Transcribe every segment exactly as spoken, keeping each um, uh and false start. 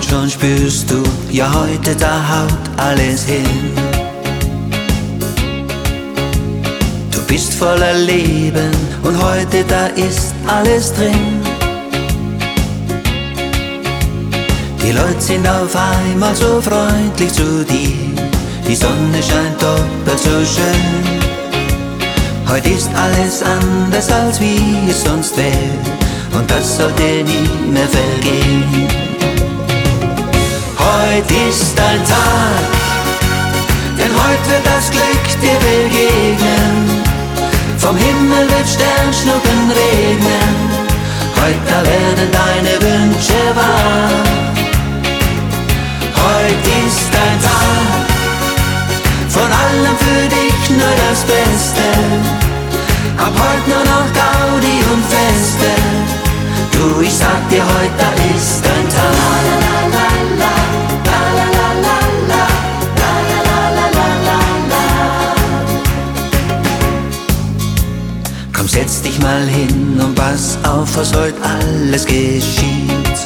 und schon spürst du, ja heute da haut alles hin. Du bist voller Leben und heute da ist alles drin. Die Leute sind auf einmal so freundlich zu dir, die Sonne scheint doppelt so schön. Heute ist alles anders als wie es sonst wär, und das sollte nie mehr vergehen. Heute ist ein Tag, denn heute wird das Glück dir begegnen. Vom Himmel wird Sternschnuppen regnen, heute werden deine Wünsche wahr. Heute ist ein Tag, von allem für dich nur das Beste. Ab heute nur noch Gaudi und Feste. Du, ich sag dir, heute da ist ein Tag. Komm, setz dich mal hin und pass auf, was heute alles geschieht.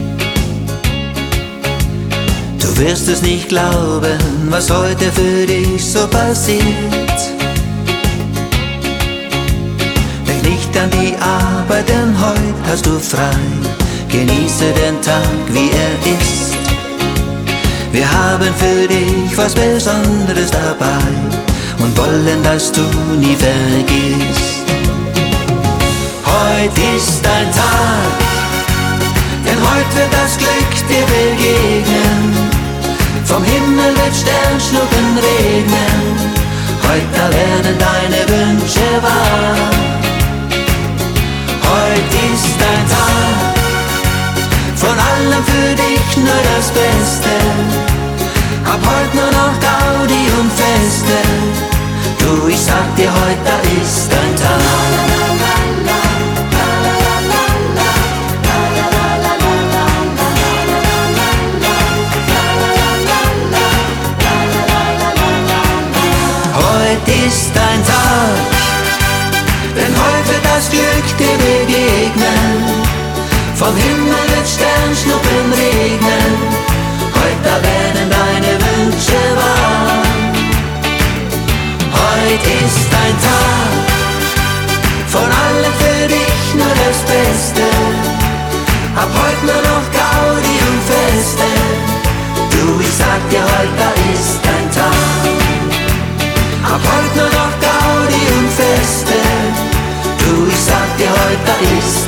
Du wirst es nicht glauben, was heute für dich so passiert. Denk nicht an die Arbeit, denn heute hast du frei. Genieße den Tag, wie er ist. Wir haben für dich was Besonderes dabei und wollen, dass du nie vergisst. Heute ist ein Tag, denn heute wird das Glück dir begegnen. Vom Himmel wird Sternschnuppen regnen, heute werden deine Wünsche wahr. Heute ist ein Tag, von allem für dich nur das Beste. Ab heute nur noch Gaudi und Feste. Du, ich sag dir, heute da ist ein Tag. Heute ist ein Tag, denn heute wird das Glück dir begegnen. Vom Himmel wird Sternschnuppen regnen, heute werden deine Wünsche wahr. Heute ist ein Tag, von allem für dich nur das Beste. Ab heute nur noch Gaudi und Feste. Du, ich sag dir, heute da ist ein Tag. Ab heute nur noch Gaudi und Feste. Du, ich sag dir, heute da ist